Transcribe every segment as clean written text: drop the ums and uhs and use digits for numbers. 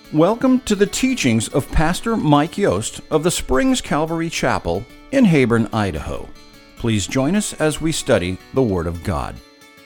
Welcome to the teachings of Pastor Mike Yost of the Springs Calvary Chapel in Hayborn, Idaho. Please join us as we study the Word of God.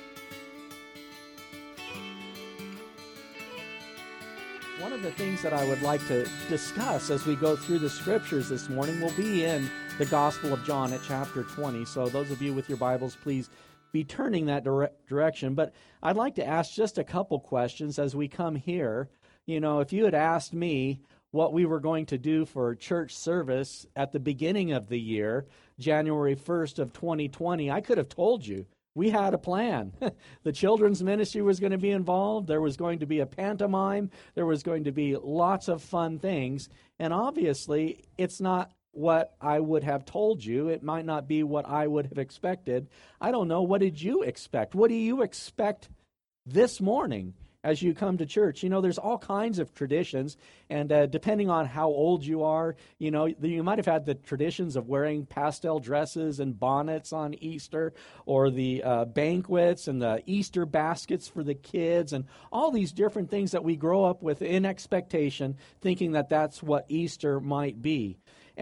One of the things that I would like to discuss as we go through the Scriptures this morning will be in the Gospel of John at chapter 20. So those of you with your Bibles, please be turning that direction. But I'd like to ask just a couple questions as we come here. You know, if you had asked me what we were going to do for church service at the beginning of the year, January 1st of 2020, I could have told you. We had a plan. The children's ministry was going to be involved. There was going to be a pantomime. There was going to be lots of fun things. And obviously, it's not what I would have told you. It might not be what I would have expected. I don't know. What did you expect? What do you expect this morning as you come to church? You know, there's all kinds of traditions, and depending on how old you are, you know, you might have had the traditions of wearing pastel dresses and bonnets on Easter, or the banquets and the Easter baskets for the kids, and all these different things that we grow up with in expectation, thinking that that's what Easter might be.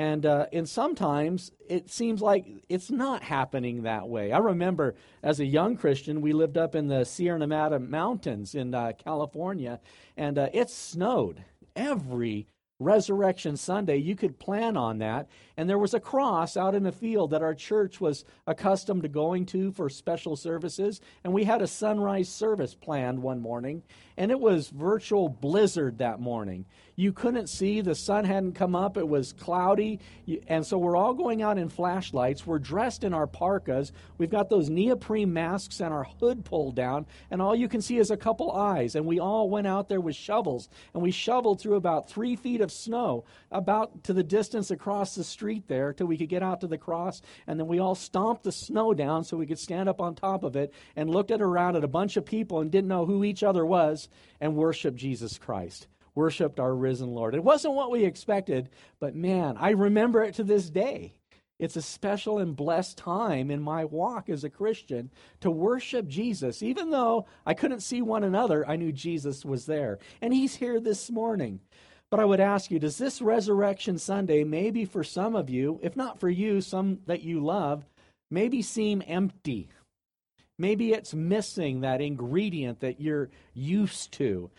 And sometimes it seems like it's not happening that way. I remember as a young Christian, we lived up in the Sierra Nevada mountains in California, and it snowed every Resurrection Sunday. You could plan on that. And there was a cross out in the field that our church was accustomed to going to for special services. And we had a sunrise service planned one morning, and it was virtual blizzard that morning. You couldn't see. The sun hadn't come up. It was cloudy. And so we're all going out in flashlights. We're dressed in our parkas. We've got those neoprene masks and our hood pulled down. And all you can see is a couple eyes. And we all went out there with shovels. And we shoveled through about 3 feet of snow, about to the distance across the street there, till we could get out to the cross. And then we all stomped the snow down so we could stand up on top of it and looked around at a bunch of people and didn't know who each other was and worshiped Jesus Christ. Worshipped our risen Lord. It wasn't what we expected, but man, I remember it to this day. It's a special and blessed time in my walk as a Christian to worship Jesus. Even though I couldn't see one another, I knew Jesus was there. And he's here this morning. But I would ask you, does this Resurrection Sunday, maybe for some of you, if not for you, some that you love, maybe seem empty? Maybe it's missing that ingredient that you're used to.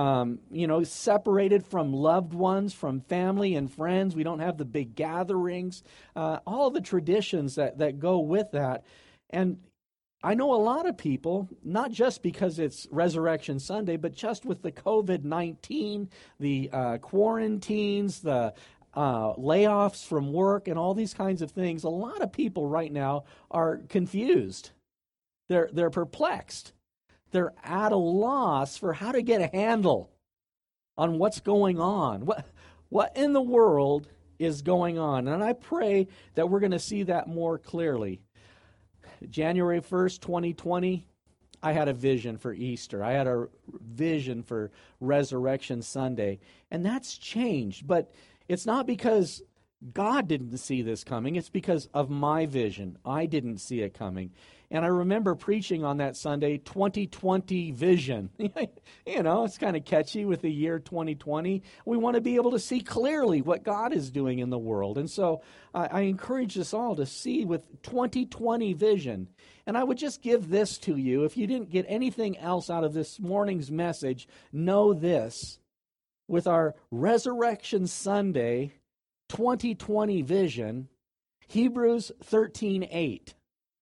Separated from loved ones, from family and friends. We don't have the big gatherings, all the traditions that go with that. And I know a lot of people, not just because it's Resurrection Sunday, but just with the COVID-19, the quarantines, the layoffs from work, and all these kinds of things, a lot of people right now are confused. They're perplexed. They're at a loss for how to get a handle on what's going on. What in the world is going on? And I pray that we're going to see that more clearly. January 1st, 2020, I had a vision for Easter. I had a vision for Resurrection Sunday. And that's changed. But it's not because God didn't see this coming. It's because of my vision. I didn't see it coming. And I remember preaching on that Sunday, 2020 vision. You know, it's kind of catchy with the year 2020. We want to be able to see clearly what God is doing in the world. And so I encourage us all to see with 2020 vision. And I would just give this to you. If you didn't get anything else out of this morning's message, know this. With our Resurrection Sunday 2020 vision, Hebrews 13:8.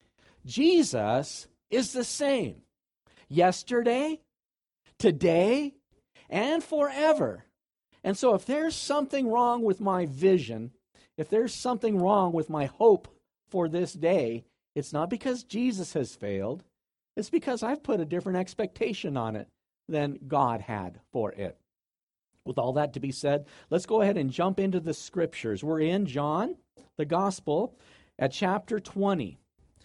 Jesus is the same yesterday, today, and forever. And so if there's something wrong with my vision, if there's something wrong with my hope for this day, it's not because Jesus has failed. It's because I've put a different expectation on it than God had for it. With all that to be said, let's go ahead and jump into the Scriptures. We're in John, the Gospel, at chapter 20.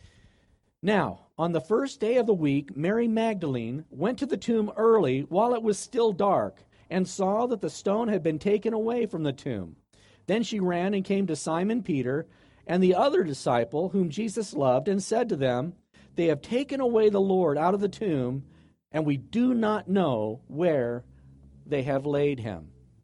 Now, on the first day of the week, Mary Magdalene went to the tomb early while it was still dark and saw that the stone had been taken away from the tomb. Then she ran and came to Simon Peter and the other disciple whom Jesus loved and said to them, "They have taken away the Lord out of the tomb, and we do not know where they have laid him."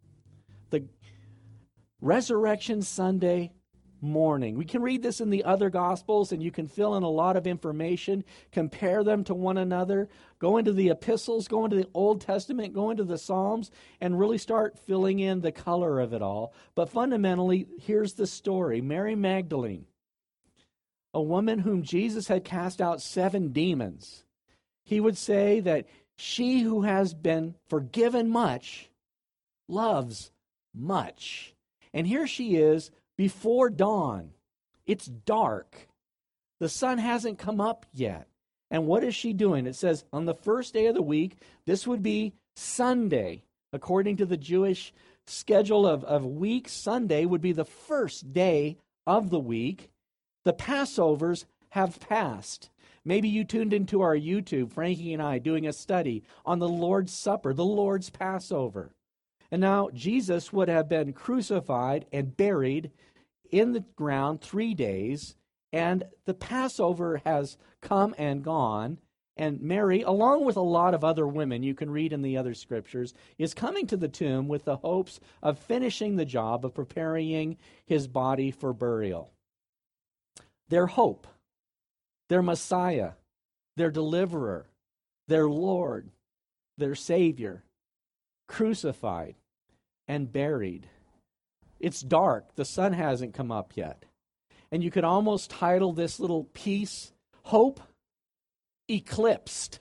the Resurrection Sunday morning. We can read this in the other Gospels, and you can fill in a lot of information, compare them to one another, go into the epistles, go into the Old Testament, go into the Psalms, and really start filling in the color of it all. But fundamentally, here's the story. Mary Magdalene, a woman whom Jesus had cast out 7 demons. He would say that she who has been forgiven much loves much. And here she is before dawn. It's dark. The sun hasn't come up yet. And what is she doing? It says on the first day of the week, this would be Sunday. According to the Jewish schedule of weeks, Sunday would be the first day of the week. The Passovers have passed. Maybe you tuned into our YouTube, Frankie and I, doing a study on the Lord's Supper, the Lord's Passover. And now Jesus would have been crucified and buried in the ground 3 days, and the Passover has come and gone, and Mary, along with a lot of other women you can read in the other scriptures, is coming to the tomb with the hopes of finishing the job of preparing his body for burial. Their hope, their Messiah, their deliverer, their Lord, their Savior, crucified and buried. It's dark. The sun hasn't come up yet. And you could almost title this little piece, Hope Eclipsed.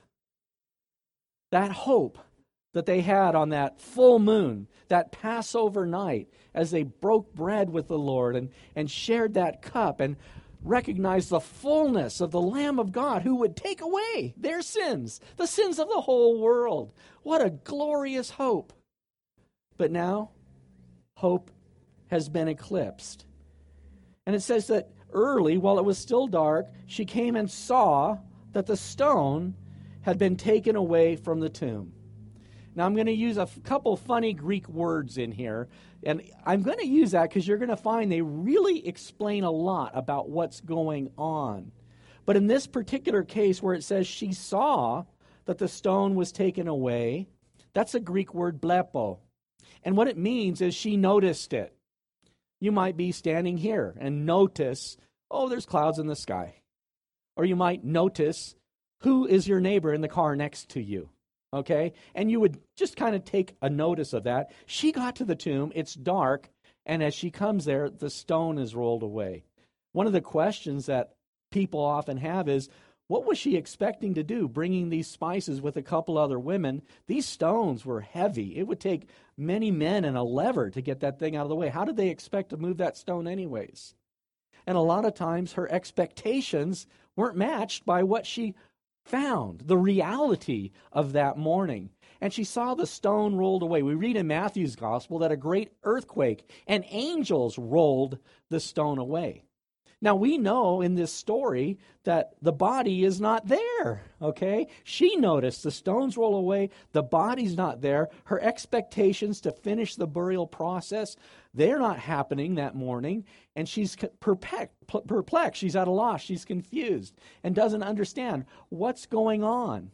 That hope that they had on that full moon, that Passover night, as they broke bread with the Lord and shared that cup and recognized the fullness of the Lamb of God who would take away their sins, the sins of the whole world. What a glorious hope. But now, hope has been eclipsed. And it says that early, while it was still dark, she came and saw that the stone had been taken away from the tomb. Now, I'm going to use a couple funny Greek words in here, and I'm going to use that because you're going to find they really explain a lot about what's going on. But in this particular case where it says she saw that the stone was taken away, that's a Greek word blepo. And what it means is she noticed it. You might be standing here and notice, oh, there's clouds in the sky. Or you might notice who is your neighbor in the car next to you. Okay? And you would just kind of take a notice of that. She got to the tomb, it's dark, and as she comes there, the stone is rolled away. One of the questions that people often have is, what was she expecting to do, bringing these spices with a couple other women? These stones were heavy. It would take many men and a lever to get that thing out of the way. How did they expect to move that stone anyways? And a lot of times her expectations weren't matched by what she found, the reality of that morning. And she saw the stone rolled away. We read in Matthew's gospel that a great earthquake and angels rolled the stone away. Now, we know in this story that the body is not there, okay? She noticed the stones roll away, the body's not there. Her expectations to finish the burial process, they're not happening that morning, and she's perplexed. She's at a loss. She's confused and doesn't understand what's going on.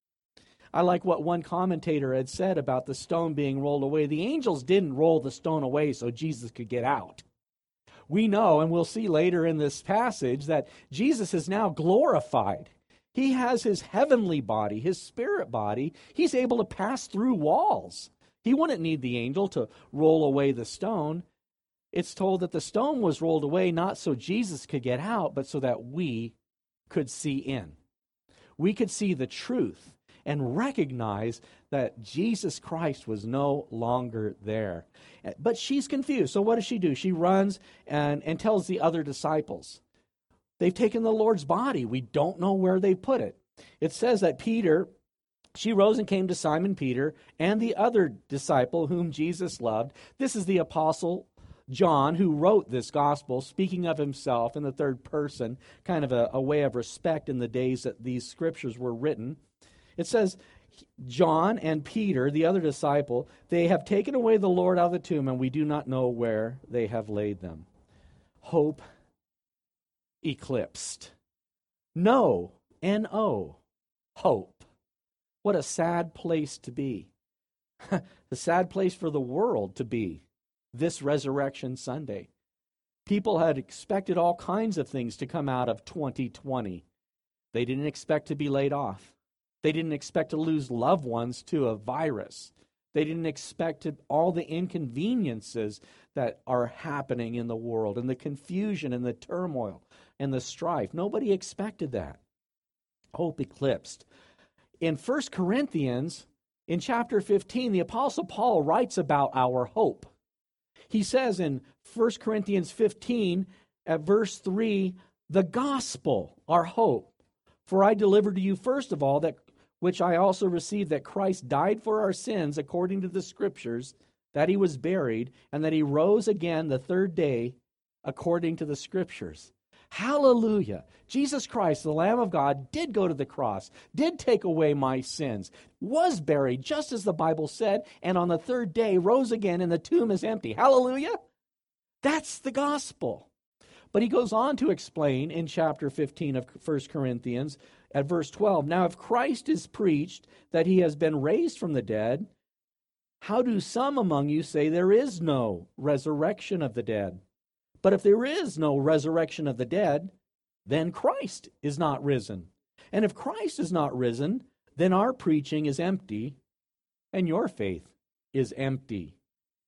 I like what one commentator had said about the stone being rolled away. The angels didn't roll the stone away so Jesus could get out. We know, and we'll see later in this passage, that Jesus is now glorified. He has his heavenly body, his spirit body. He's able to pass through walls. He wouldn't need the angel to roll away the stone. It's told that the stone was rolled away not so Jesus could get out, but so that we could see in. We could see the truth and recognize that Jesus Christ was no longer there. But she's confused. So what does she do? She runs and tells the other disciples. They've taken the Lord's body. We don't know where they put it. It says that she rose and came to Simon Peter and the other disciple whom Jesus loved. This is the apostle John, who wrote this gospel, speaking of himself in the third person, kind of a way of respect in the days that these scriptures were written. It says, John and Peter, the other disciple, they have taken away the Lord out of the tomb, and we do not know where they have laid them. Hope eclipsed. No, N-O, hope. What a sad place to be. A sad place for the world to be. this Resurrection Sunday. People had expected all kinds of things to come out of 2020. They didn't expect to be laid off. They didn't expect to lose loved ones to a virus. They didn't expect all the inconveniences that are happening in the world, and the confusion and the turmoil and the strife. Nobody expected that. Hope eclipsed. In 1 Corinthians, in chapter 15, the Apostle Paul writes about our hope. He says in 1 Corinthians 15, at verse 3, the gospel, our hope. For I delivered to you first of all that which I also received, that Christ died for our sins according to the Scriptures, that he was buried, and that he rose again the third day according to the Scriptures. Hallelujah. Jesus Christ, the Lamb of God, did go to the cross, did take away my sins, was buried just as the Bible said, and on the third day rose again, and the tomb is empty. Hallelujah. That's the gospel. But he goes on to explain in chapter 15 of 1 Corinthians at verse 12, now if Christ is preached that he has been raised from the dead, how do some among you say there is no resurrection of the dead? But if there is no resurrection of the dead, then Christ is not risen. And if Christ is not risen, then our preaching is empty, and your faith is empty.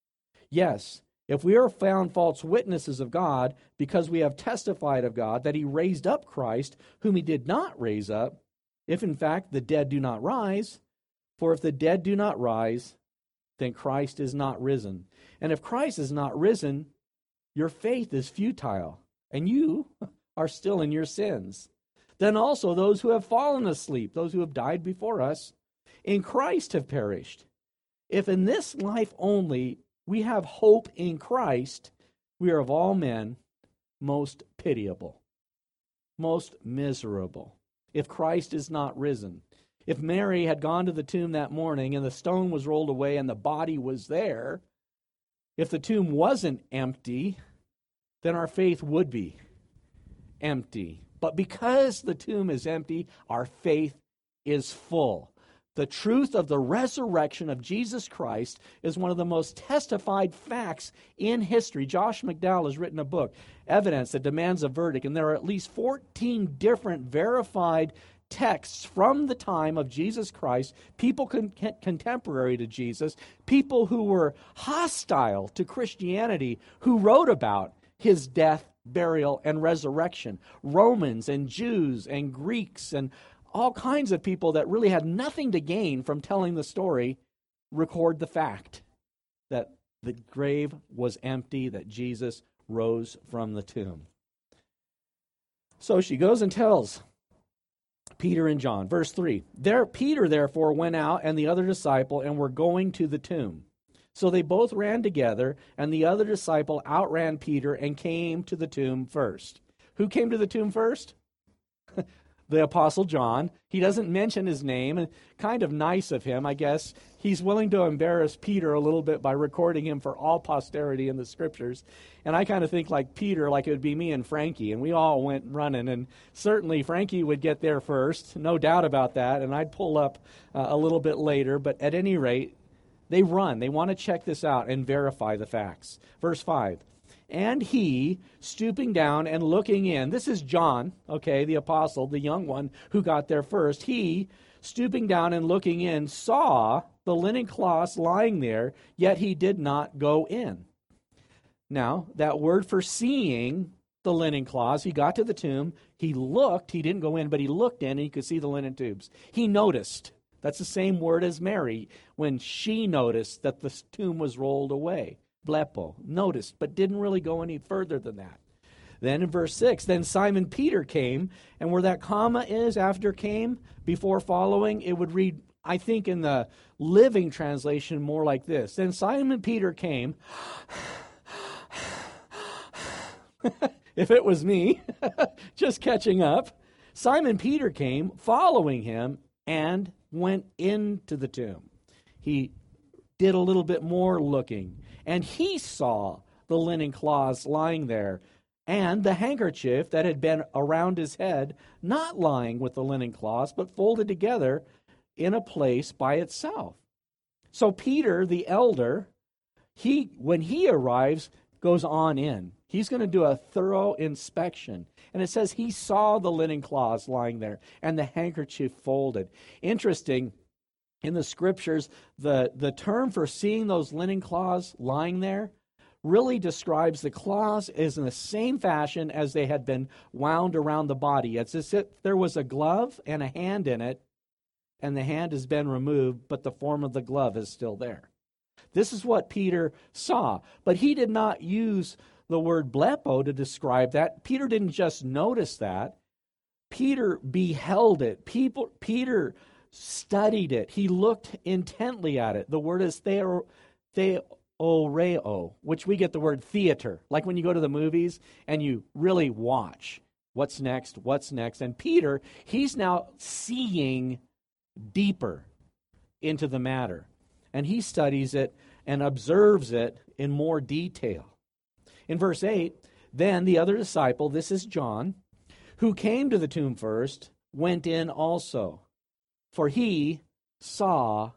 Yes, if we are found false witnesses of God, because we have testified of God that he raised up Christ, whom he did not raise up, if in fact the dead do not rise, for if the dead do not rise, then Christ is not risen. And if Christ is not risen, your faith is futile, and you are still in your sins. Then also those who have fallen asleep, those who have died before us, in Christ have perished. If in this life only we have hope in Christ, we are of all men most pitiable, most miserable. If Christ is not risen, if Mary had gone to the tomb that morning and the stone was rolled away and the body was there, if the tomb wasn't empty, then our faith would be empty. But because the tomb is empty, our faith is full. The truth of the resurrection of Jesus Christ is one of the most testified facts in history. Josh McDowell has written a book, Evidence That Demands a Verdict, and there are at least 14 different verified texts from the time of Jesus Christ, people contemporary to Jesus, people who were hostile to Christianity, who wrote about his death, burial, and resurrection. Romans and Jews and Greeks and all kinds of people that really had nothing to gain from telling the story record the fact that the grave was empty, that Jesus rose from the tomb. So she goes and tells Peter and John. Verse 3, Peter therefore went out and the other disciple and were going to the tomb. So they both ran together, and the other disciple outran Peter and came to the tomb first. Who came to the tomb first? The Apostle John. He doesn't mention his name, and kind of nice of him, I guess. He's willing to embarrass Peter a little bit by recording him for all posterity in the Scriptures. And I kind of think like Peter, like it would be me and Frankie, and we all went running, and certainly Frankie would get there first, no doubt about that, and I'd pull up a little bit later, but at any rate, they run. They want to check this out and verify the facts. Verse 5, and he, stooping down and looking in, this is John, okay, the apostle, the young one who got there first. He, stooping down and looking in, saw the linen cloths lying there, yet he did not go in. Now, that word for seeing the linen cloths, he got to the tomb, he looked, he didn't go in, but he looked in and he could see the linen tubes. He noticed. That's the same word as Mary when she noticed that the tomb was rolled away. Blepo, noticed, but didn't really go any further than that. Then in verse 6, then Simon Peter came, and where that comma is after came, before following, it would read, I think in the Living Translation, more like this. Then Simon Peter came. If it was me, just catching up. Simon Peter came, following him, and went into the tomb. He did a little bit more looking, and he saw the linen cloths lying there, and the handkerchief that had been around his head, not lying with the linen cloths, but folded together in a place by itself. So Peter, the elder, when he arrives, goes on in. He's going to do a thorough inspection. And it says he saw the linen cloths lying there and the handkerchief folded. Interesting, in the scriptures, the term for seeing those linen cloths lying there really describes the cloths as in the same fashion as they had been wound around the body. It's as if there was a glove and a hand in it, and the hand has been removed, but the form of the glove is still there. This is what Peter saw. But he did not use the word blepo to describe that. Peter didn't just notice that. Peter beheld it. Peter studied it. He looked intently at it. The word is theoreo, which we get the word theater. Like when you go to the movies and you really watch. What's next? What's next? And Peter, he's now seeing deeper into the matter. And he studies it and observes it in more detail. In verse 8, then the other disciple, this is John, who came to the tomb first, went in also, for he saw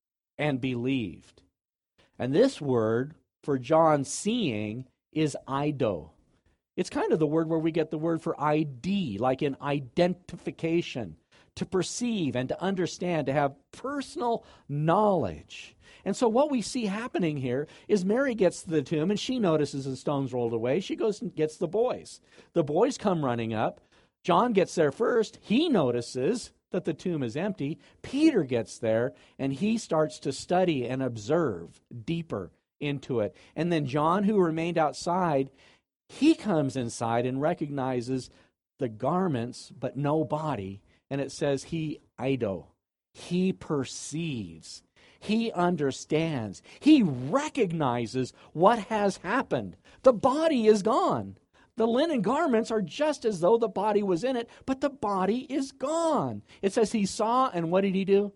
and believed. And this word for John seeing is eido. It's kind of the word where we get the word for ID, like in identification, to perceive and to understand, to have personal knowledge. And so what we see happening here is Mary gets to the tomb and she notices the stones rolled away. She goes and gets the boys. The boys come running up. John gets there first. He notices that the tomb is empty. Peter gets there and he starts to study and observe deeper into it. And then John, who remained outside, he comes inside and recognizes the garments but no body. And it says he eido. He perceives. He understands. He recognizes what has happened. The body is gone. The linen garments are just as though the body was in it, but the body is gone. It says he saw, and what did he do?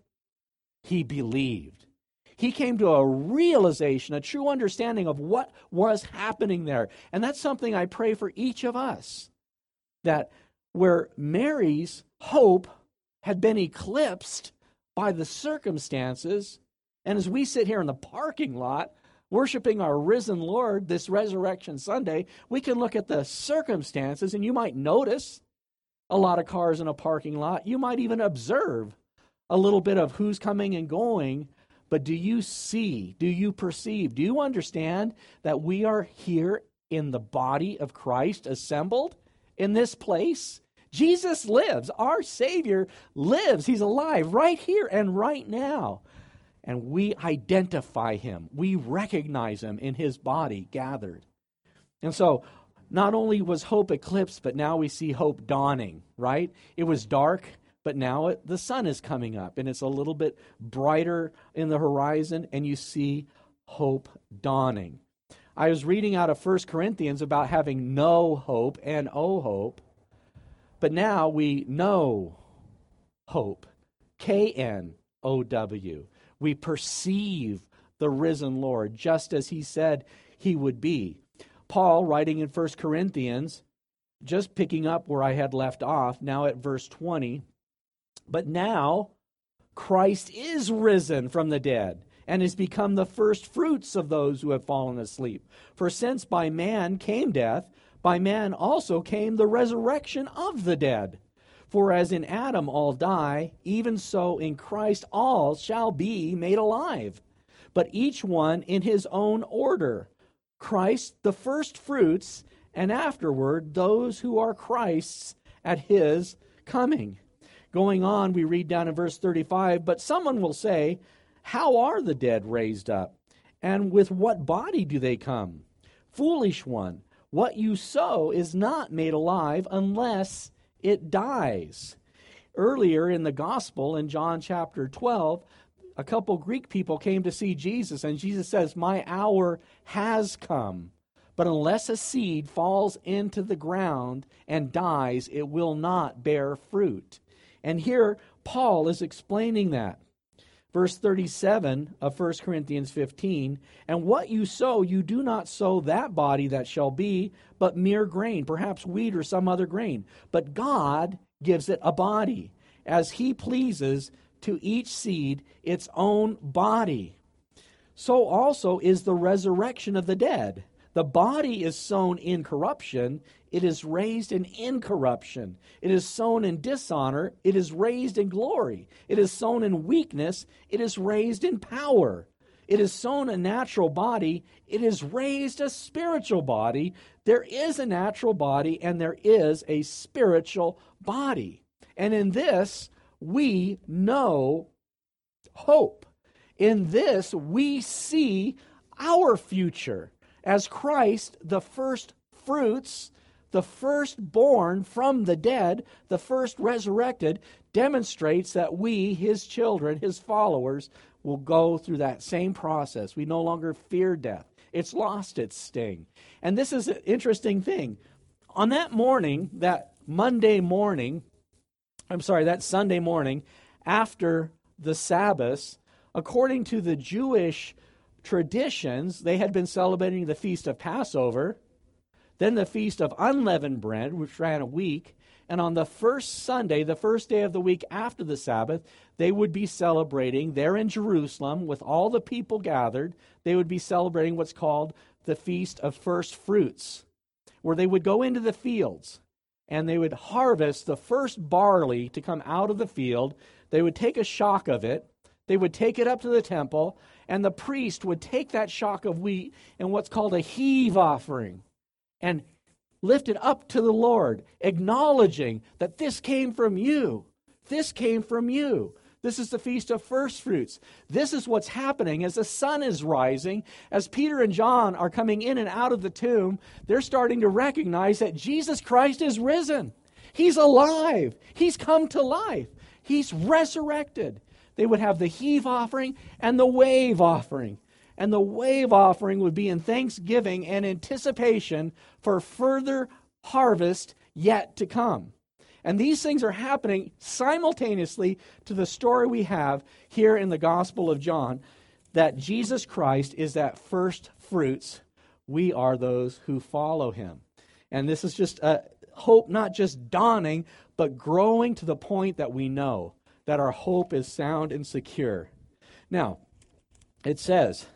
He believed. He came to a realization, a true understanding of what was happening there. And that's something I pray for each of us, that where Mary's hope had been eclipsed by the circumstances, and as we sit here in the parking lot worshiping our risen Lord this Resurrection Sunday, we can look at the circumstances, and you might notice a lot of cars in a parking lot. You might even observe a little bit of who's coming and going, but do you see, do you perceive, do you understand that we are here in the body of Christ assembled in this place? Jesus lives. Our Savior lives. He's alive right here and right now. And we identify him. We recognize him in his body gathered. And so not only was hope eclipsed, but now we see hope dawning, right? It was dark, but now the sun is coming up, and it's a little bit brighter in the horizon, and you see hope dawning. I was reading out of 1 Corinthians about having no hope and oh hope. But now we know hope, K-N-O-W. We perceive the risen Lord just as he said he would be. Paul, writing in 1 Corinthians, just picking up where I had left off, now at verse 20, but now Christ is risen from the dead and has become the first fruits of those who have fallen asleep. For since by man came death, by man also came the resurrection of the dead. For as in Adam all die, even so in Christ all shall be made alive. But each one in his own order. Christ the first fruits, and afterward those who are Christ's at his coming. Going on, we read down in verse 35, but someone will say, how are the dead raised up? And with what body do they come? Foolish one. What you sow is not made alive unless it dies. Earlier in the gospel, in John chapter 12, a couple Greek people came to see Jesus, and Jesus says, my hour has come. But unless a seed falls into the ground and dies, it will not bear fruit. And here, Paul is explaining that. Verse 37 of 1 Corinthians 15, and what you sow, you do not sow that body that shall be, but mere grain, perhaps wheat or some other grain. But God gives it a body, as he pleases, to each seed its own body. so also is the resurrection of the dead. The body is sown in corruption, it is raised in incorruption. It is sown in dishonor, it is raised in glory. It is sown in weakness, it is raised in power. It is sown a natural body, it is raised a spiritual body. There is a natural body and there is a spiritual body. And in this, we know hope. In this, we see our future as Christ, the first fruits, the firstborn from the dead, the first resurrected, demonstrates that we, his children, his followers, will go through that same process. We no longer fear death. It's lost its sting. And this is an interesting thing. On that morning, that Sunday morning, after the Sabbath, according to the Jewish traditions, they had been celebrating the Feast of Passover, then the Feast of Unleavened Bread, which ran a week, and on the first Sunday, the first day of the week after the Sabbath, they would be celebrating there in Jerusalem with all the people gathered. They would be celebrating what's called the Feast of First Fruits, where they would go into the fields and they would harvest the first barley to come out of the field. They would take a shock of it. They would take it up to the temple, and the priest would take that shock of wheat and what's called a heave offering and lift it up to the Lord, acknowledging that this came from you. This came from you. This is the Feast of First Fruits. This is what's happening as the sun is rising. As Peter and John are coming in and out of the tomb, they're starting to recognize that Jesus Christ is risen. He's alive. He's come to life. He's resurrected. They would have the heave offering and the wave offering. And the wave offering would be in thanksgiving and anticipation for further harvest yet to come. And these things are happening simultaneously to the story we have here in the Gospel of John, that Jesus Christ is that first fruits. We are those who follow him. And this is just a hope not just dawning, but growing to the point that we know that our hope is sound and secure. Now, it says,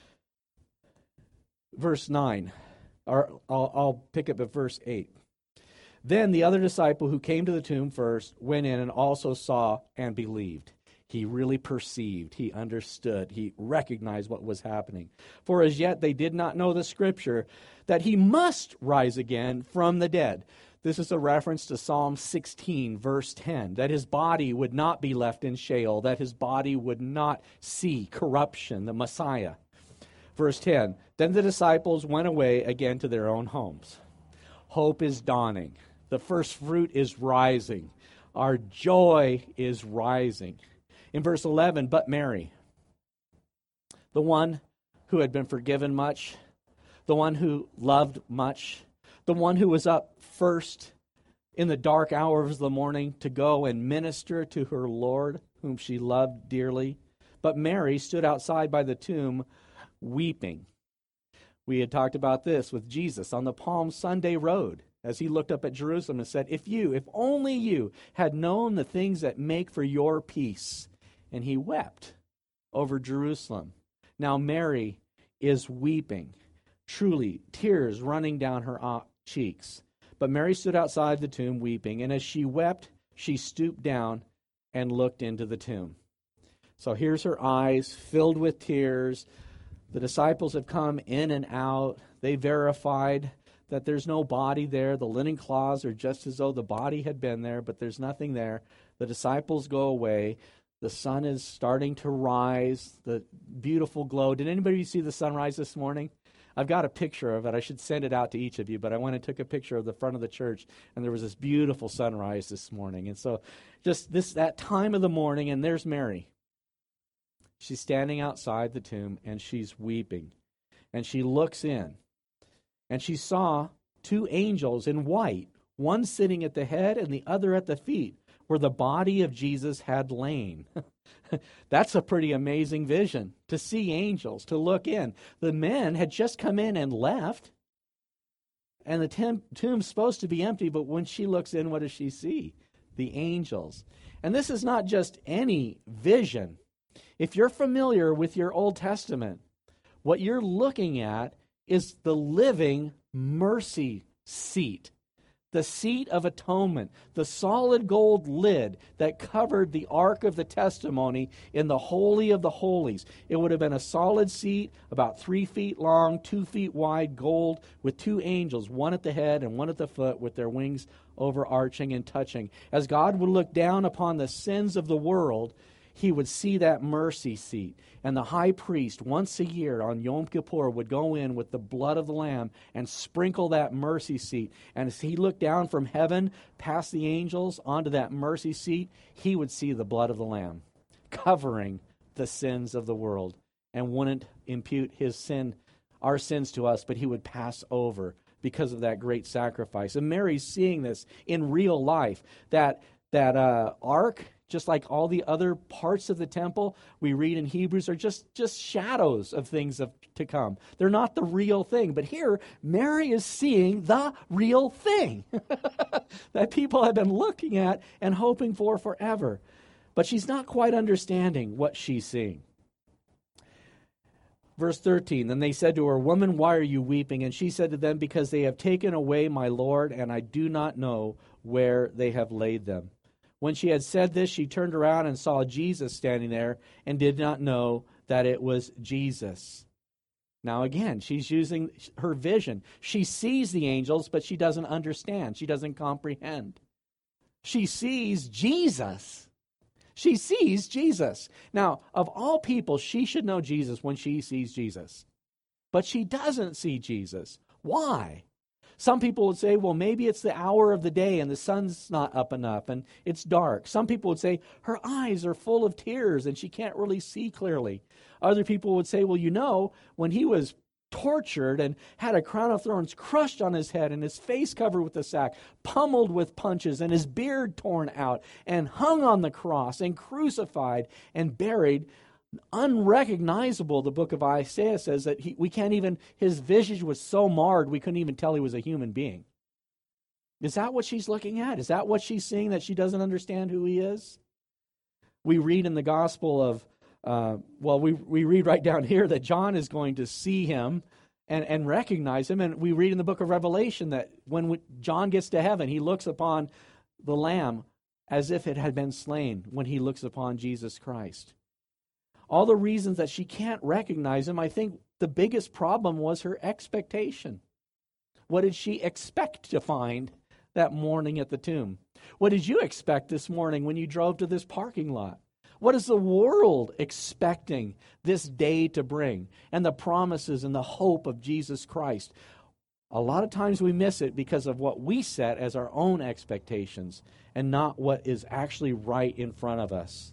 verse 9, or I'll pick up at verse 8. Then the other disciple who came to the tomb first went in and also saw and believed. He really perceived, he understood, he recognized what was happening. For as yet they did not know the scripture that he must rise again from the dead. This is a reference to Psalm 16, verse 10, that his body would not be left in Sheol, that his body would not see corruption, the Messiah. Verse 10, then the disciples went away again to their own homes. Hope is dawning. The first fruit is rising. Our joy is rising. In verse 11, but Mary, the one who had been forgiven much, the one who loved much, the one who was up first in the dark hours of the morning to go and minister to her Lord, whom she loved dearly. But Mary stood outside by the tomb weeping. We had talked about this with Jesus on the Palm Sunday road as he looked up at Jerusalem and said, if only you had known the things that make for your peace. And he wept over Jerusalem. Now Mary is weeping, truly tears running down her cheeks. But Mary stood outside the tomb weeping, and as she wept, she stooped down and looked into the tomb. So here's her eyes filled with tears. The disciples have come in and out. They verified that there's no body there. The linen cloths are just as though the body had been there, but there's nothing there. The disciples go away. The sun is starting to rise, the beautiful glow. Did anybody see the sunrise this morning? I've got a picture of it. I should send it out to each of you, but I went and took a picture of the front of the church, and there was this beautiful sunrise this morning. And so just that time of the morning, and there's Mary. She's standing outside the tomb, and she's weeping. And she looks in, and she saw two angels in white, one sitting at the head and the other at the feet, where the body of Jesus had lain. That's a pretty amazing vision, to see angels, to look in. The men had just come in and left, and the tomb's supposed to be empty, but when she looks in, what does she see? The angels. And this is not just any vision. If you're familiar with your Old Testament, What you're looking at is the living mercy seat, the seat of atonement, the solid gold lid that covered the Ark of the Testimony in the Holy of the Holies. It would have been a solid seat, about 3 feet long, 2 feet wide, gold, with 2 angels, one at the head and one at the foot, with their wings overarching and touching. As God would look down upon the sins of the world, he would see that mercy seat. And the high priest, once a year on Yom Kippur, would go in with the blood of the Lamb and sprinkle that mercy seat. And as he looked down from heaven, past the angels, onto that mercy seat, he would see the blood of the Lamb covering the sins of the world, and wouldn't impute our sins to us, but he would pass over because of that great sacrifice. And Mary's seeing this in real life. That ark, just like all the other parts of the temple we read in Hebrews, are just shadows of things to come. They're not the real thing. But here, Mary is seeing the real thing that people have been looking at and hoping for forever. But she's not quite understanding what she's seeing. Verse 13, then they said to her, "Woman, why are you weeping?" And she said to them, "Because they have taken away my Lord, and I do not know where they have laid them." When she had said this, she turned around and saw Jesus standing there and did not know that it was Jesus. Now again, she's using her vision. She sees the angels, but she doesn't understand. She doesn't comprehend. She sees Jesus. She sees Jesus. Now, of all people, she should know Jesus when she sees Jesus. But she doesn't see Jesus. Why? Some people would say, well, maybe it's the hour of the day and the sun's not up enough and it's dark. Some people would say her eyes are full of tears and she can't really see clearly. Other people would say, well, when he was tortured and had a crown of thorns crushed on his head and his face covered with a sack, pummeled with punches and his beard torn out and hung on the cross and crucified and buried, unrecognizable, the book of Isaiah says that his visage was so marred we couldn't even tell he was a human being. Is that what she's looking at? Is that what she's seeing, that she doesn't understand who he is? We read in the gospel of, we read right down here that John is going to see him and recognize him. And we read in the book of Revelation that when John gets to heaven, he looks upon the Lamb as if it had been slain when he looks upon Jesus Christ. All the reasons that she can't recognize him, I think the biggest problem was her expectation. What did she expect to find that morning at the tomb? What did you expect this morning when you drove to this parking lot? What is the world expecting this day to bring? And the promises and the hope of Jesus Christ. A lot of times we miss it because of what we set as our own expectations and not what is actually right in front of us.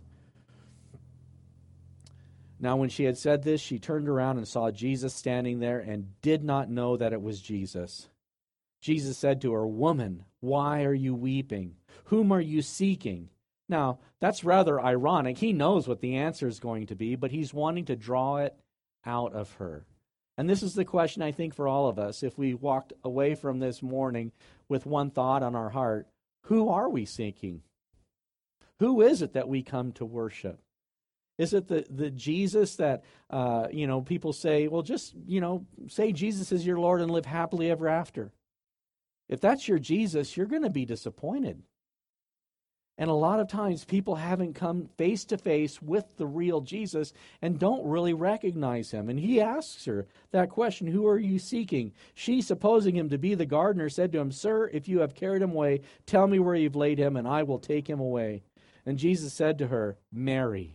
Now, when she had said this, she turned around and saw Jesus standing there and did not know that it was Jesus. Jesus said to her, "Woman, why are you weeping? Whom are you seeking?" Now, that's rather ironic. He knows what the answer is going to be, but he's wanting to draw it out of her. And this is the question, I think, for all of us. If we walked away from this morning with one thought on our heart, who are we seeking? Who is it that we come to worship? Is it the Jesus that, people say, well, just, say Jesus is your Lord and live happily ever after? If that's your Jesus, you're going to be disappointed. And a lot of times people haven't come face to face with the real Jesus and don't really recognize him. And he asks her that question, "Who are you seeking?" She, supposing him to be the gardener, said to him, "Sir, if you have carried him away, tell me where you've laid him, and I will take him away." And Jesus said to her, "Mary."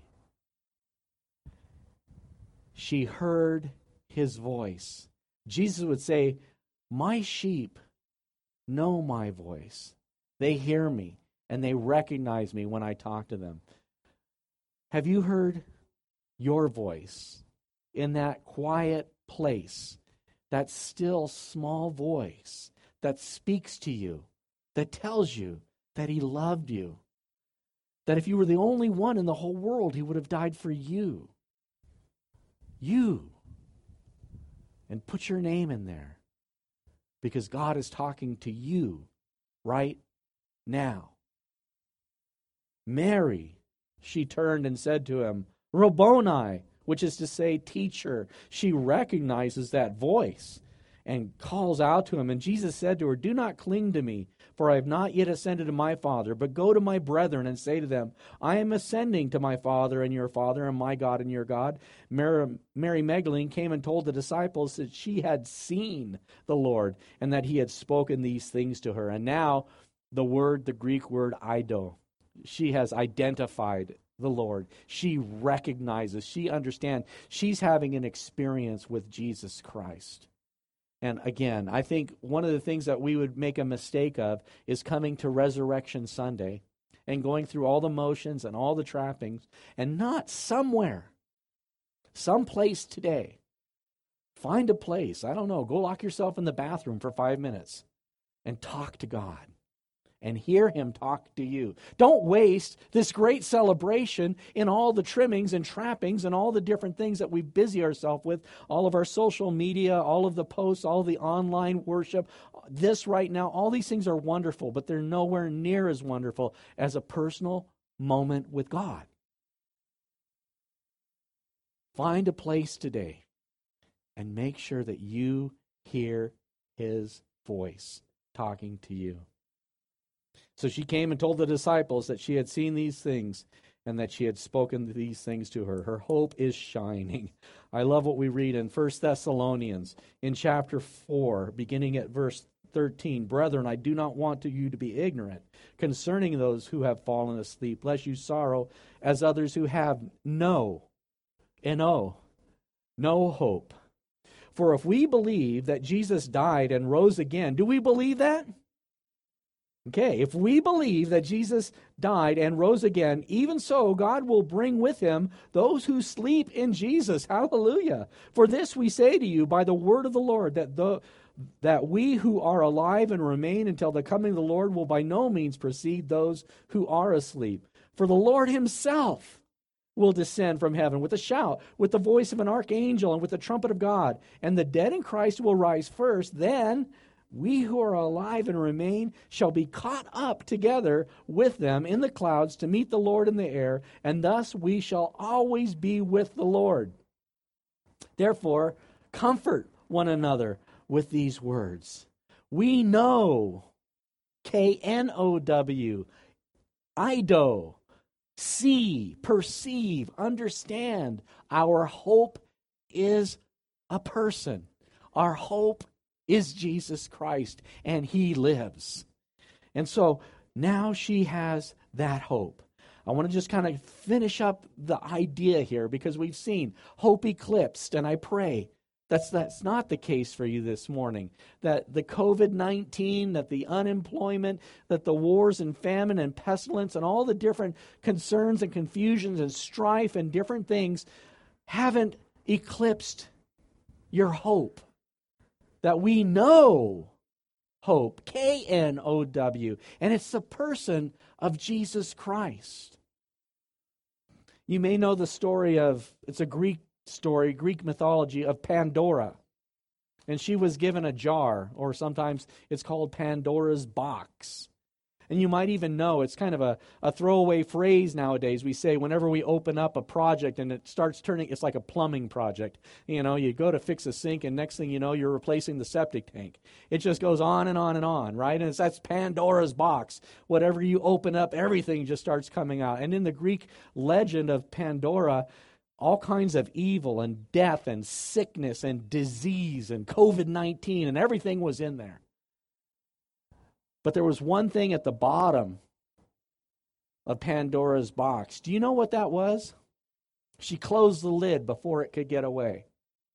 She heard his voice. Jesus would say, "My sheep know my voice. They hear me, and they recognize me when I talk to them." Have you heard your voice in that quiet place, that still small voice that speaks to you, that tells you that he loved you, that if you were the only one in the whole world, he would have died for you? You. And put your name in there, because God is talking to you right now. "Mary," she turned and said to him, "Rabboni," which is to say, teacher. She recognizes that voice and calls out to him. And Jesus said to her, do not cling to me, for I have not yet ascended to my Father, but go to my brethren and say to them, I am ascending to my Father and your Father, and my God and your God. Mary Magdalene came and told the disciples that she had seen the Lord and that he had spoken these things to her. And now the Greek word ido, she has identified the Lord. She recognizes, she understands, she's having an experience with Jesus Christ. And again, I think one of the things that we would make a mistake of is coming to Resurrection Sunday and going through all the motions and all the trappings and not someplace today. Find a place, I don't know, go lock yourself in the bathroom for 5 minutes and talk to God and hear him talk to you. Don't waste this great celebration in all the trimmings and trappings and all the different things that we busy ourselves with, all of our social media, all of the posts, all the online worship. This right now, all these things are wonderful, but they're nowhere near as wonderful as a personal moment with God. Find a place today and make sure that you hear his voice talking to you. So she came and told the disciples that she had seen these things and that she had spoken these things to her. Her hope is shining. I love what we read in 1 Thessalonians in chapter 4, beginning at verse 13. Brethren, I do not want you to be ignorant concerning those who have fallen asleep, lest you sorrow as others who have no hope. For if we believe that Jesus died and rose again, do we believe that? Okay, if we believe that Jesus died and rose again, even so God will bring with him those who sleep in Jesus. Hallelujah. For this we say to you by the word of the Lord, that we who are alive and remain until the coming of the Lord will by no means precede those who are asleep. For the Lord himself will descend from heaven with a shout, with the voice of an archangel, and with the trumpet of God. And the dead in Christ will rise first. Then we who are alive and remain shall be caught up together with them in the clouds to meet the Lord in the air, and thus we shall always be with the Lord. Therefore, comfort one another with these words. We know, K-N-O-W, Ido, see, perceive, understand. Our hope is a person. Our hope is Jesus Christ, and he lives. And so now she has that hope. I want to just kind of finish up the idea here because we've seen hope eclipsed, and I pray that's not the case for you this morning. That the COVID-19, that the unemployment, that the wars and famine and pestilence and all the different concerns and confusions and strife and different things haven't eclipsed your hope. That we know hope, K-N-O-W, and it's the person of Jesus Christ. You may know the story it's a Greek story, Greek mythology of Pandora. And she was given a jar, or sometimes it's called Pandora's box. And you might even know, it's kind of a throwaway phrase nowadays. We say whenever we open up a project and it starts turning, it's like a plumbing project. You know, you go to fix a sink and next thing you know, you're replacing the septic tank. It just goes on and on and on, right? And that's Pandora's box. Whatever you open up, everything just starts coming out. And in the Greek legend of Pandora, all kinds of evil and death and sickness and disease and COVID-19 and everything was in there. But there was one thing at the bottom of Pandora's box. Do you know what that was? She closed the lid before it could get away.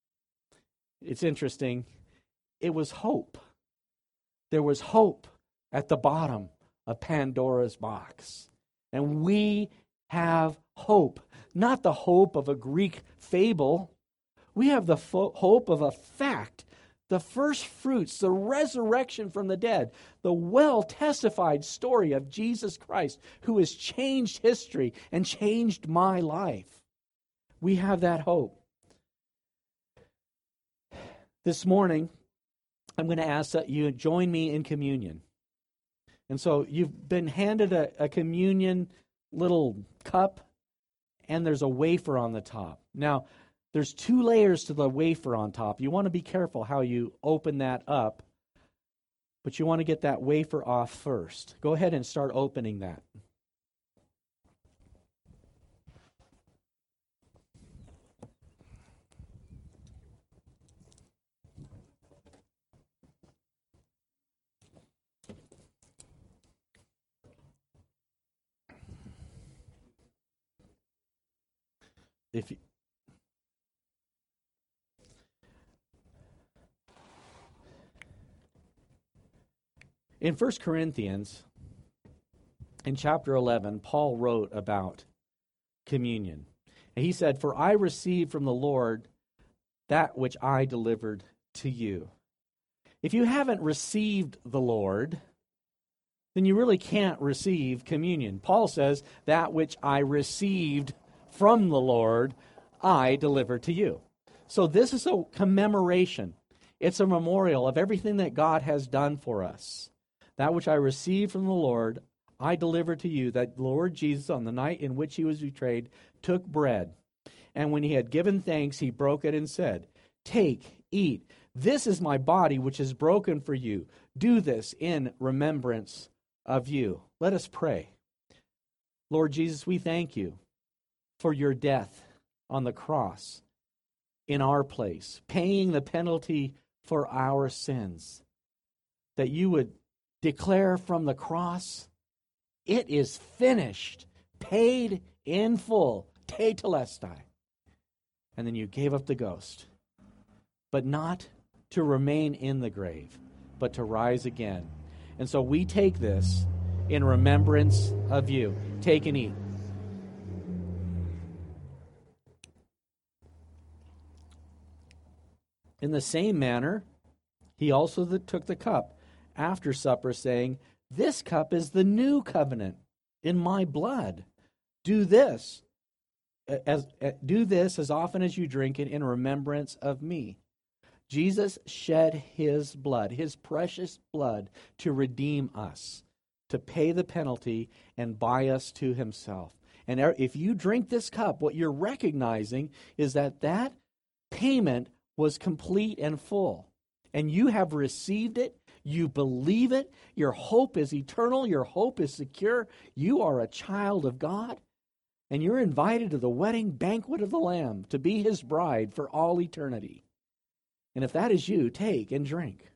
It's interesting. It was hope. There was hope at the bottom of Pandora's box. And we have hope. Not the hope of a Greek fable. We have the hope of a fact. The first fruits, the resurrection from the dead, the well-testified story of Jesus Christ who has changed history and changed my life. We have that hope. This morning, I'm going to ask that you join me in communion. And so you've been handed a communion little cup, and there's a wafer on the top. Now, There's 2 layers to the wafer on top. You want to be careful how you open that up, but you want to get that wafer off first. Go ahead and start opening that. If you, in 1 Corinthians, in chapter 11, Paul wrote about communion. And he said, "For I received from the Lord that which I delivered to you." If you haven't received the Lord, then you really can't receive communion. Paul says, "That which I received from the Lord, I deliver to you." So this is a commemoration. It's a memorial of everything that God has done for us. That which I received from the Lord, I deliver to you, that the Lord Jesus, on the night in which he was betrayed, took bread. And when he had given thanks, he broke it and said, "Take, eat. This is my body, which is broken for you. Do this in remembrance of you." Let us pray. Lord Jesus, we thank you for your death on the cross in our place, paying the penalty for our sins, that you would declare from the cross, "It is finished, paid in full, tetelestai." And then you gave up the ghost, but not to remain in the grave, but to rise again. And so we take this in remembrance of you. Take and eat. In the same manner, he also took the cup after supper, saying, "This cup is the new covenant in my blood. Do this as often as you drink it in remembrance of me." Jesus shed his blood, his precious blood, to redeem us, to pay the penalty and buy us to himself. And if you drink this cup, what you're recognizing is that that payment was complete and full. And you have received it. You believe it. Your hope is eternal. Your hope is secure. You are a child of God. And you're invited to the wedding banquet of the Lamb to be his bride for all eternity. And if that is you, take and drink.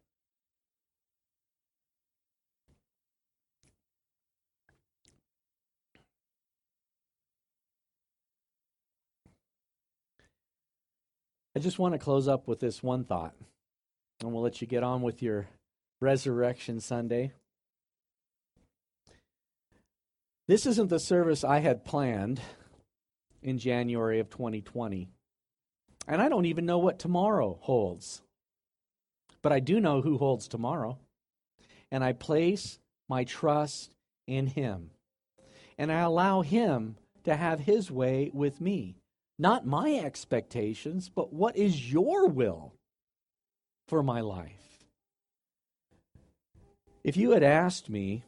I just want to close up with this one thought, and we'll let you get on with your Resurrection Sunday. This isn't the service I had planned in January of 2020, and I don't even know what tomorrow holds. But I do know who holds tomorrow, and I place my trust in him, and I allow him to have his way with me. Not my expectations, but what is your will for my life? If you had asked me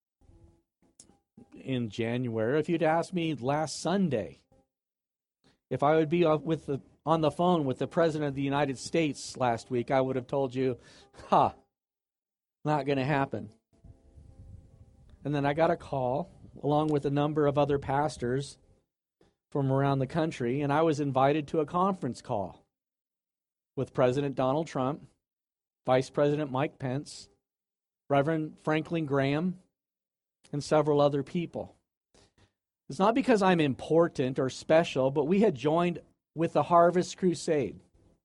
in January, if you'd asked me last Sunday, if I would be on the phone with the President of the United States last week, I would have told you, not going to happen. And then I got a call, along with a number of other pastors from around the country, and I was invited to a conference call with President Donald Trump, Vice President Mike Pence, Reverend Franklin Graham, and several other people. It's not because I'm important or special, but we had joined with the Harvest Crusade.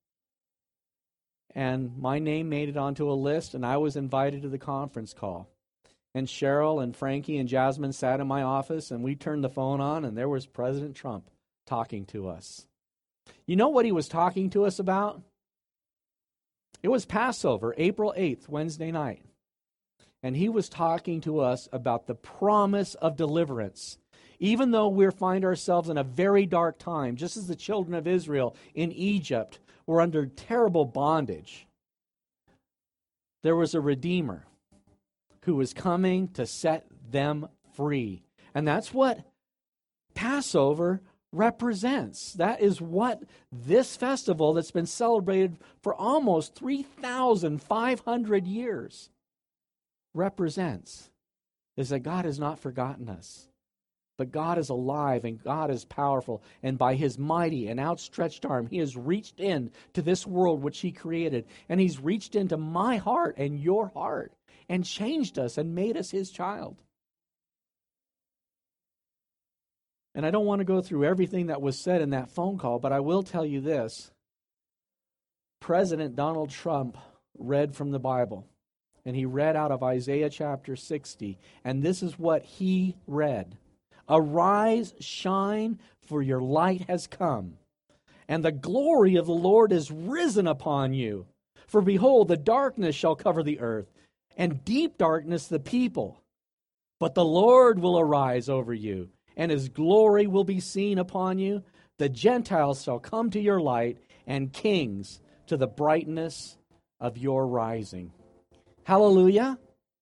And my name made it onto a list, and I was invited to the conference call. And Cheryl and Frankie and Jasmine sat in my office, and we turned the phone on, and there was President Trump talking to us. You know what he was talking to us about? It was Passover, April 8th, Wednesday night. And he was talking to us about the promise of deliverance. Even though we find ourselves in a very dark time, just as the children of Israel in Egypt were under terrible bondage, there was a Redeemer who was coming to set them free. And that's what Passover represents. That is what this festival that's been celebrated for almost 3,500 years represents, is that God has not forgotten us. But God is alive and God is powerful. And by His mighty and outstretched arm, He has reached in to this world which He created. And He's reached into my heart and your heart and changed us and made us His child. And I don't want to go through everything that was said in that phone call, but I will tell you this. President Donald Trump read from the Bible. And he read out of Isaiah chapter 60. And this is what he read. Arise, shine, for your light has come, and the glory of the Lord is risen upon you. For behold, the darkness shall cover the earth, and deep darkness the people. But the Lord will arise over you, and His glory will be seen upon you. The Gentiles shall come to your light, and kings to the brightness of your rising. Hallelujah.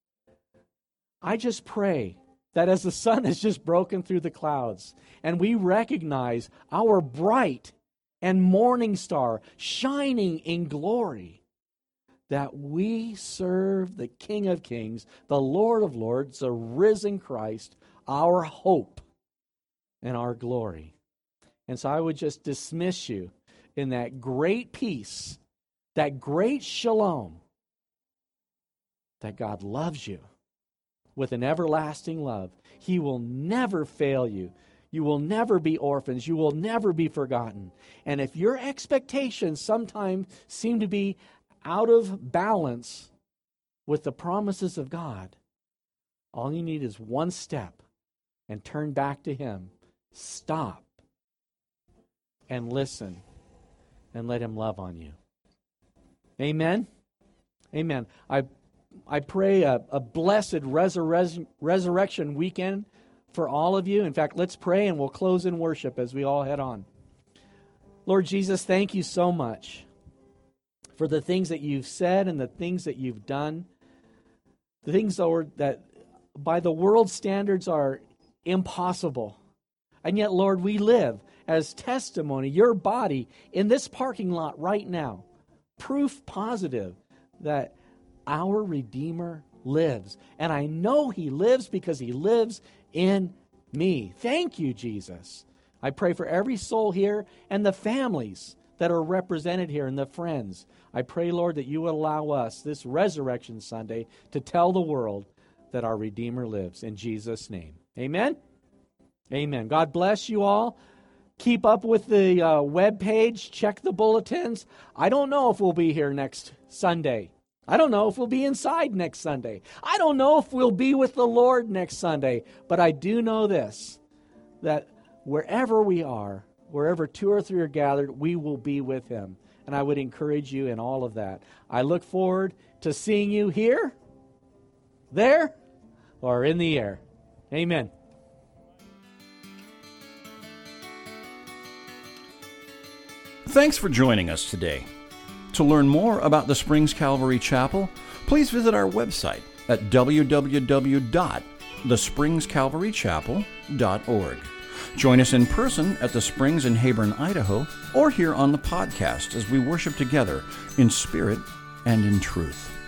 I just pray that as the sun has just broken through the clouds and we recognize our bright and morning star shining in glory, that we serve the King of Kings, the Lord of Lords, the risen Christ, our hope and our glory. And so I would just dismiss you in that great peace, that great shalom, that God loves you with an everlasting love. He will never fail you. You will never be orphans. You will never be forgotten. And if your expectations sometimes seem to be out of balance with the promises of God, all you need is one step and turn back to Him. Stop and listen and let Him love on you. Amen? Amen. I pray a blessed resurrection weekend for all of you. In fact, let's pray and we'll close in worship as we all head on. Lord Jesus, thank you so much for the things that you've said and the things that you've done. The things, Lord, that by the world's standards are impossible. And yet, Lord, we live as testimony, your body, in this parking lot right now. Proof positive that our Redeemer lives. And I know He lives because He lives in me. Thank you, Jesus. I pray for every soul here and the families that are represented here and the friends. I pray, Lord, that you would allow us this Resurrection Sunday to tell the world that our Redeemer lives. In Jesus' name. Amen? Amen. God bless you all. Keep up with the webpage. Check the bulletins. I don't know if we'll be here next Sunday. I don't know if we'll be inside next Sunday. I don't know if we'll be with the Lord next Sunday. But I do know this, that wherever we are, wherever two or three are gathered, we will be with Him. And I would encourage you in all of that. I look forward to seeing you here, there, or in the air. Amen. Thanks for joining us today. To learn more about the Springs Calvary Chapel, please visit our website at www.thespringscalvarychapel.org. Join us in person at the Springs in Heyburn, Idaho, or here on the podcast as we worship together in spirit and in truth.